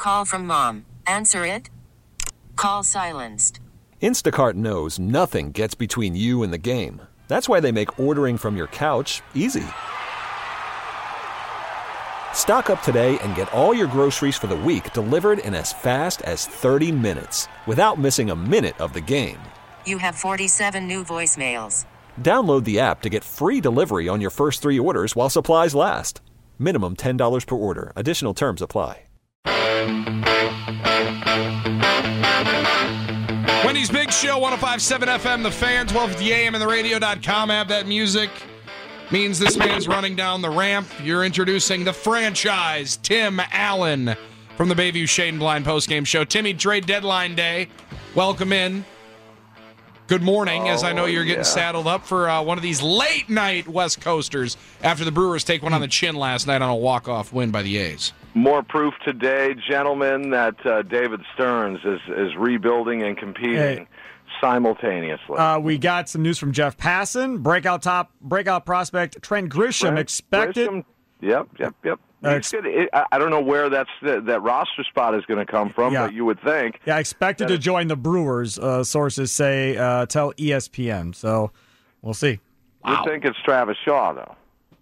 Call from mom. Answer it. Call silenced. Instacart knows nothing gets between you and the game. That's why they make ordering from your couch easy. Stock up today and get all your groceries for the week delivered in as fast as 30 minutes without missing a minute of the game. You have 47 new voicemails. Download the app to get free delivery on your first 3 orders while supplies last. Minimum $10 per order. Additional terms apply. Wendy's Big Show, 105.7 FM, The Fan, 1250 AM, and the radio.com app. That music means this man's running down the ramp. You're introducing the franchise, Tim Allen, from the Bayview Shade and Blind postgame show. Timmy, trade deadline day. Welcome in. Good morning, as I know you're getting saddled up for one of these late-night West Coasters after the Brewers take one on the chin last night on a walk-off win by the A's. More proof today, gentlemen, that David Stearns is rebuilding and competing simultaneously. We got some news from Jeff Passan, breakout prospect Trent Grisham expected. Grisham, yep. I don't know where that roster spot is going to come from, but you would think. Yeah, expected to join the Brewers, sources say, tell ESPN. So we'll see. Wow. You think it's Travis Shaw, though?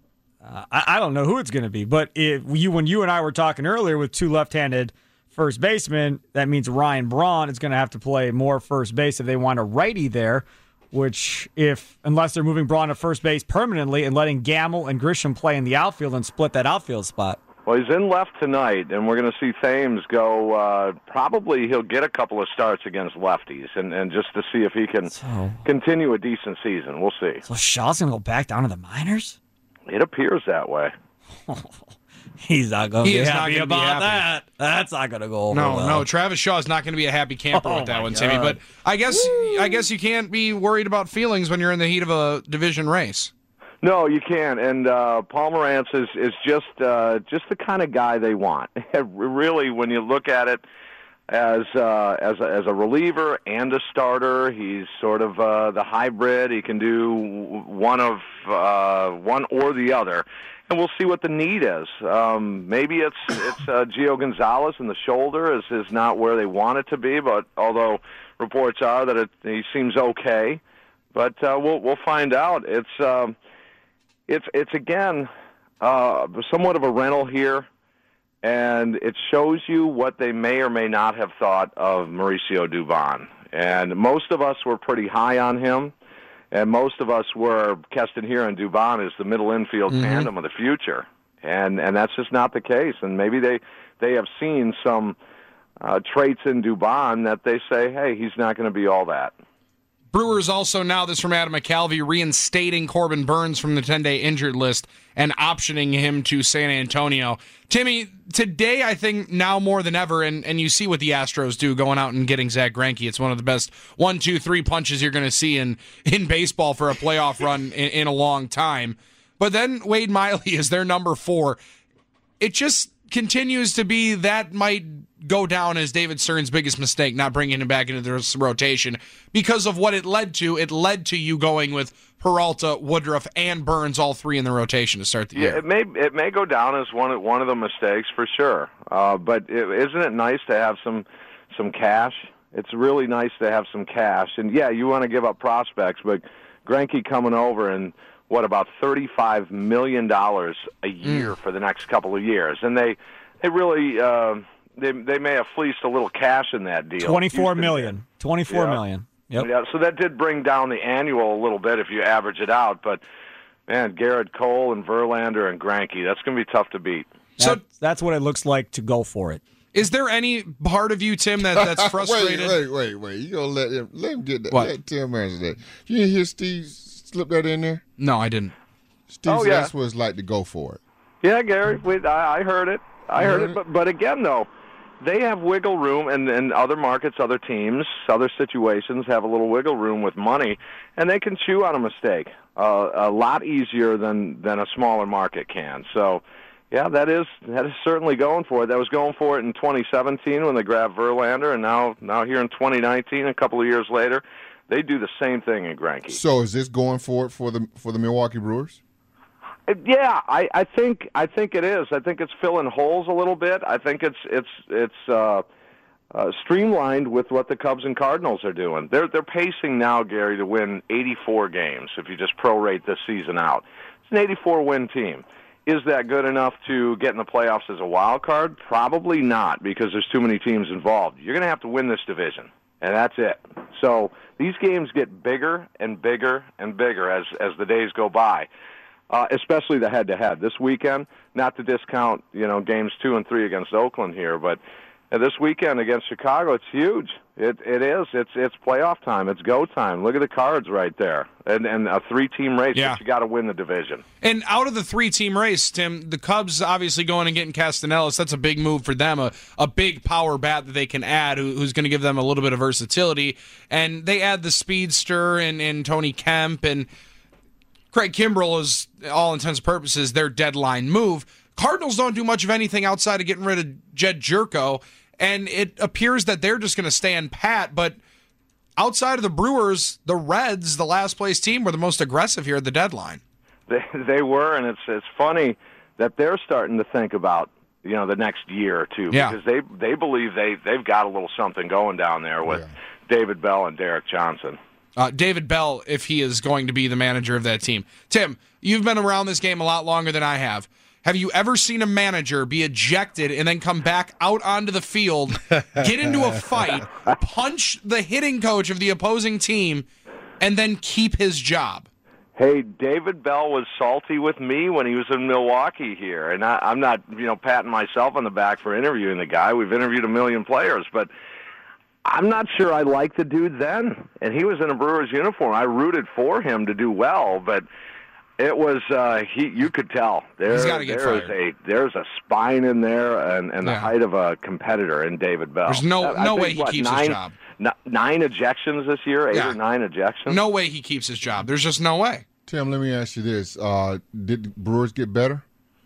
I don't know who it's going to be, but when you and I were talking earlier with 2 left-handed first basemen, that means Ryan Braun is going to have to play more first base if they want a righty there, which unless they're moving Braun to first base permanently and letting Gamble and Grisham play in the outfield and split that outfield spot. Well, he's in left tonight, and we're going to see Thames go. Probably he'll get a couple of starts against lefties, and just to see if he can continue a decent season. We'll see. So Shaw's going to go back down to the minors? It appears that way. He's not going to be happy about that. That's not going to go over well. No, Travis Shaw is not going to be a happy camper with that one, Timmy. But I guess you can't be worried about feelings when you're in the heat of a division race. No, you can't. And Paul Morantz is just the kind of guy they want. Really, when you look at it as a reliever and a starter, he's sort of the hybrid. He can do one or the other. And we'll see what the need is. Maybe it's Gio Gonzalez, and the shoulder is not where they want it to be. But although reports are that he seems okay, but we'll find out. It's again somewhat of a rental here, and it shows you what they may or may not have thought of Mauricio Dubon. And most of us were pretty high on him. And most of us were Keston here and Dubon is the middle infield tandem of the future, and that's just not the case. And maybe they have seen some traits in Dubon that they say, hey, he's not going to be all that. Brewers also now, this from Adam McCalvey, reinstating Corbin Burns from the 10-day injured list and optioning him to San Antonio. Timmy, today I think now more than ever, and you see what the Astros do going out and getting Zach Greinke. It's one of the best 1-2-3 punches you're going to see in baseball for a playoff run in a long time. But then Wade Miley is their number 4. It just continues to be that might go down as David Stearns' biggest mistake, not bringing him back into this rotation because of what it led to. It led to you going with Peralta, Woodruff, and Burns, all 3 in the rotation to start the year. It may go down as one of the mistakes for sure. But isn't it nice to have some cash? It's really nice to have some cash. And yeah, you want to give up prospects, but Greinke coming over and about $35 million a year for the next couple of years, and they really. They may have fleeced a little cash in that deal. $24 million. Yep. Yeah, so that did bring down the annual a little bit if you average it out. But, man, Garrett Cole and Verlander and Greinke, that's going to be tough to beat. So that's what it looks like to go for it. Is there any part of you, Tim, that's frustrated? Wait. You going to let him get that? What? Let Tim answer that. You didn't hear Steve slip that in there? No, I didn't. Steve said that's what it's like to go for it. Yeah, Gary, I heard it. I heard it. But again, though, they have wiggle room, and other markets, other teams, other situations have a little wiggle room with money, and they can chew on a mistake a lot easier than a smaller market can. So, yeah, that is certainly going for it. That was going for it in 2017 when they grabbed Verlander, and now here in 2019, a couple of years later, they do the same thing in Greinke. So is this going for it for the Milwaukee Brewers? Yeah, I think it is. I think it's filling holes a little bit. I think it's streamlined with what the Cubs and Cardinals are doing. They're pacing now, Gary, to win 84 games if you just prorate this season out. It's an 84-win team. Is that good enough to get in the playoffs as a wild card? Probably not, because there's too many teams involved. You're going to have to win this division, and that's it. So these games get bigger and bigger and bigger as the days go by. Especially the head-to-head this weekend. Not to discount, games 2 and 3 against Oakland here, but this weekend against Chicago, it's huge. It is. It's playoff time. It's go time. Look at the Cards right there, and a 3-team race. Yeah. But you got to win the division. And out of the 3-team race, Tim, the Cubs obviously going and getting Castellanos. That's a big move for them. A big power bat that they can add, who's going to give them a little bit of versatility. And they add the speedster and Tony Kemp and Craig Kimbrell is, all intents and purposes, their deadline move. Cardinals don't do much of anything outside of getting rid of Jed Jerko, and it appears that they're just going to stand pat. But outside of the Brewers, the Reds, the last-place team, were the most aggressive here at the deadline. They were, and it's funny that they're starting to think about the next year or two, because they believe they've got a little something going down there with David Bell and Derek Johnson. David Bell, if he is going to be the manager of that team. Tim, you've been around this game a lot longer than I have. Have you ever seen a manager be ejected and then come back out onto the field, get into a fight, punch the hitting coach of the opposing team, and then keep his job? Hey, David Bell was salty with me when he was in Milwaukee here, and I'm not, patting myself on the back for interviewing the guy. We've interviewed a million players, but I'm not sure I liked the dude then, and he was in a Brewers uniform. I rooted for him to do well, but it was you could tell he's got to get fired. There's a spine in there and the height of a competitor in David Bell. There's no way he keeps his job. 9 ejections this year, 8 or 9 ejections. No way he keeps his job. There's just no way. Tim, let me ask you this: did the Brewers get better?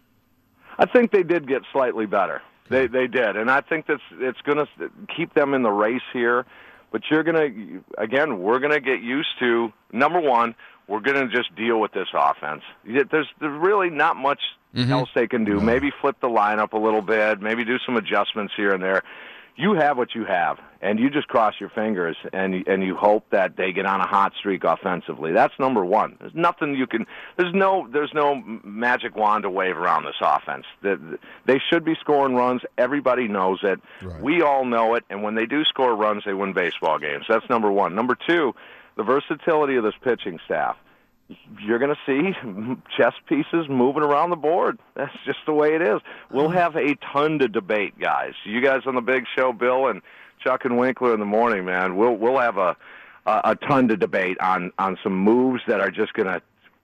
I think they did get slightly better. They did, and I think it's going to keep them in the race here. But we're going to get used to, number one, we're going to just deal with this offense. There's really not much else they can do. No. Maybe flip the lineup a little bit, maybe do some adjustments here and there. You have what you have, and you just cross your fingers and you hope that they get on a hot streak offensively. That's number one. There's nothing you can. There's no magic wand to wave around this offense. They should be scoring runs. Everybody knows it. Right. We all know it. And when they do score runs, they win baseball games. That's number one. Number two, the versatility of this pitching staff. You're going to see chess pieces moving around the board. That's just the way it is. We'll have a ton to debate, guys. You guys on the big show, Bill and Chuck and Winkler in the morning, man. We'll have a ton to debate on some moves that are just going to.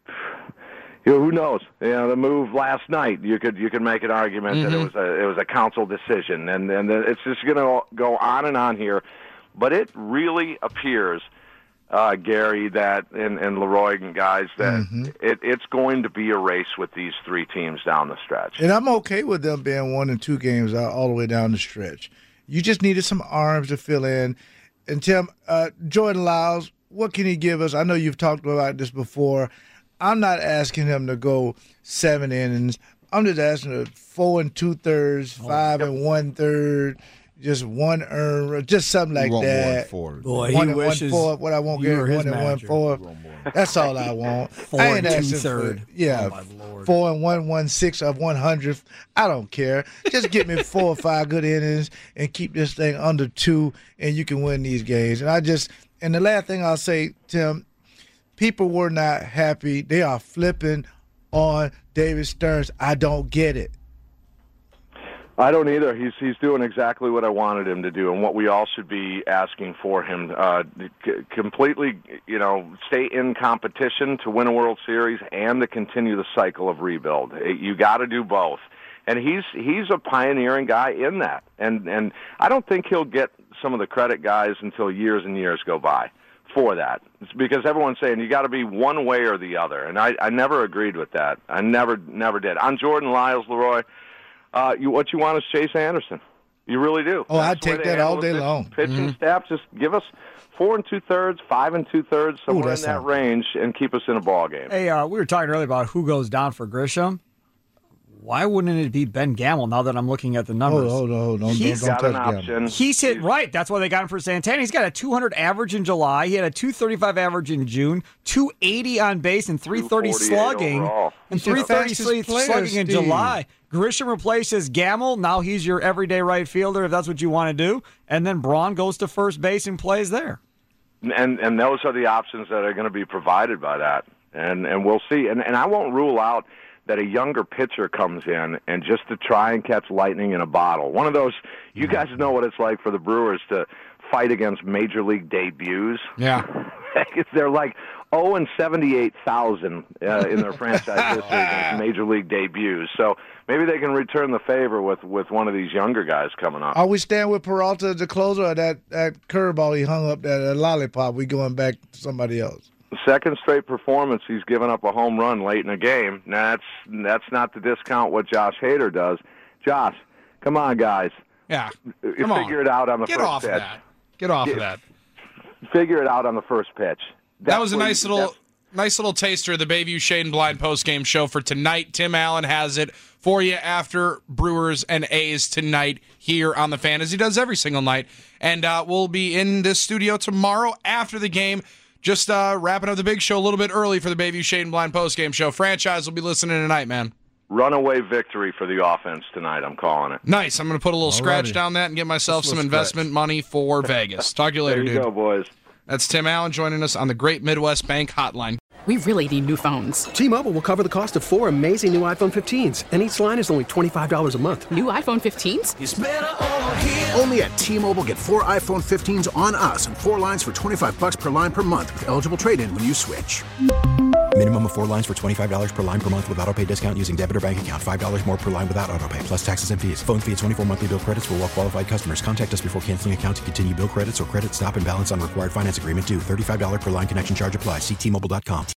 Who knows? The move last night. You could make an argument that it was a council decision, and it's just going to go on and on here. But it really appears, Gary, that and Leroy and guys, that it's going to be a race with these 3 teams down the stretch. And I'm okay with them being 1 and 2 games all the way down the stretch. You just needed some arms to fill in. And Tim, Jordan Lyles, what can he give us? I know you've talked about this before. I'm not asking him to go 7 innings. I'm just asking him 4 2/3, 5 1/3. Just 1 earn, just something like that. 1-4. Boy, 1-4. What I want, Gary, 1 and 1-4. That's all I want. 4 I ain't 2/3. Yeah, oh 4 and 1/16 of 100th. I don't care. Just get me 4 or 5 good innings and keep this thing under 2, and you can win these games. And the last thing I'll say, Tim, people were not happy. They are flipping on David Stearns. I don't get it. I don't either. He's doing exactly what I wanted him to do, and what we all should be asking for him. Completely, stay in competition to win a World Series and to continue the cycle of rebuild. You got to do both, and he's a pioneering guy in that. And I don't think he'll get some of the credit, guys, until years and years go by for that. It's because everyone's saying you got to be one way or the other, and I never agreed with that. I never did. On Jordan Lyles, Leroy. What you want is Chase Anderson. You really do. Oh, That's I'd the way take they that handle all day long. Pitching staff, just give us 4 2/3, 5 2/3, somewhere in that's that something. range, and keep us in a ball game. Hey, we were talking earlier about who goes down for Grisham. Why wouldn't it be Ben Gamel now that I'm looking at the numbers? Hold on. Don't He's touch got an Gamble. option. He's hit right. That's why they got him for Santana. He's got a 200 average in July. He had a 235 average in June, 280 on base, and 330 248 slugging. overall. And He's your 330 fastest player, slugging in Steve. July. Grisham replaces Gamel. Now he's your everyday right fielder if that's what you want to do. And then Braun goes to first base and plays there. And those are the options that are going to be provided by that. And we'll see. And I won't rule out that a younger pitcher comes in and just to try and catch lightning in a bottle. One of those, you guys know what it's like for the Brewers to fight against major league debuts. Yeah. They're like 0-78,000 in their franchise history against major league debuts. So maybe they can return the favor with one of these younger guys coming up. Are we staying with Peralta as the closer, or that curveball he hung up, that lollipop, we going back to somebody else? Second straight performance, he's given up a home run late in a game. Now, that's not to discount what Josh Hader does. Josh, come on, guys. Yeah. Figure it out on the Get first off pitch. of that. Get off of that. Figure it out on the first pitch. That was a nice little taster of the Bayview Shade and Blind postgame show for tonight. Tim Allen has it for you after Brewers and A's tonight here on The Fan, as he does every single night. And we'll be in this studio tomorrow after the game. Just wrapping up the big show a little bit early for the Bayview Shade and Blind postgame show. Franchise will be listening tonight, man. Runaway victory for the offense tonight, I'm calling it. Nice. I'm going to put a little scratch down that and get myself some investment money for Vegas. Talk to you later, There you dude. go, boys. That's Tim Allen joining us on the Great Midwest Bank Hotline. We really need new phones. T-Mobile will cover the cost of 4 amazing new iPhone 15s, and each line is only $25 a month. New iPhone 15s? Only at T-Mobile, get 4 iPhone 15s on us and 4 lines for $25 per line per month with eligible trade-in when you switch. Minimum of 4 lines for $25 per line per month with autopay discount using debit or bank account. $5 more per line without autopay, plus taxes and fees. Phone fee at 24 monthly bill credits for well-qualified customers. Contact us before canceling account to continue bill credits or credit stop and balance on required finance agreement due. $35 per line connection charge applies. See T-Mobile.com.